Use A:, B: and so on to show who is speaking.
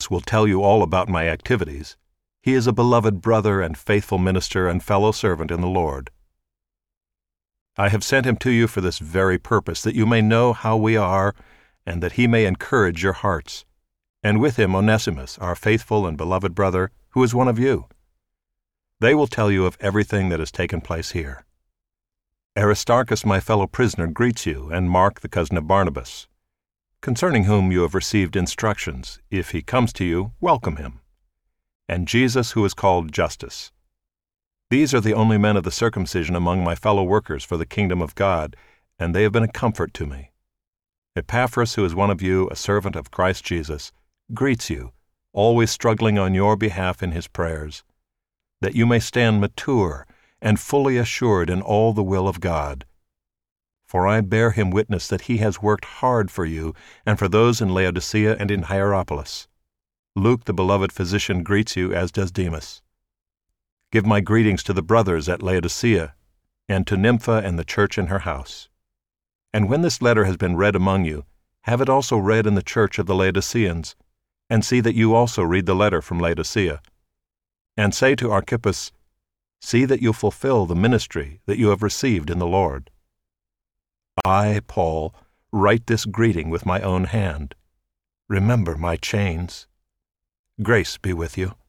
A: Archippus will tell you all about my activities. He is a beloved brother and faithful minister and fellow servant in the Lord. I have sent him to you for this very purpose, that you may know how we are, and that he may encourage your hearts, and with him Onesimus, our faithful and beloved brother, who is one of you. They will tell you of everything that has taken place here. Aristarchus, my fellow prisoner, greets you, and Mark, the cousin of Barnabas, concerning whom you have received instructions. If he comes to you, welcome him. And Jesus, who is called Justus. These are the only men of the circumcision among my fellow workers for the kingdom of God, and they have been a comfort to me. Epaphras, who is one of you, a servant of Christ Jesus, greets you, always struggling on your behalf in his prayers, that you may stand mature and fully assured in all the will of God. For I bear him witness that he has worked hard for you and for those in Laodicea and in Hierapolis. Luke, the beloved physician, greets you, as does Demas. Give my greetings to the brothers at Laodicea, and to Nympha and the church in her house. And when this letter has been read among you, have it also read in the church of the Laodiceans, and see that you also read the letter from Laodicea. And say to Archippus, see that you fulfill the ministry that you have received in the Lord. I, Paul, write this greeting with my own hand. Remember my chains. Grace be with you.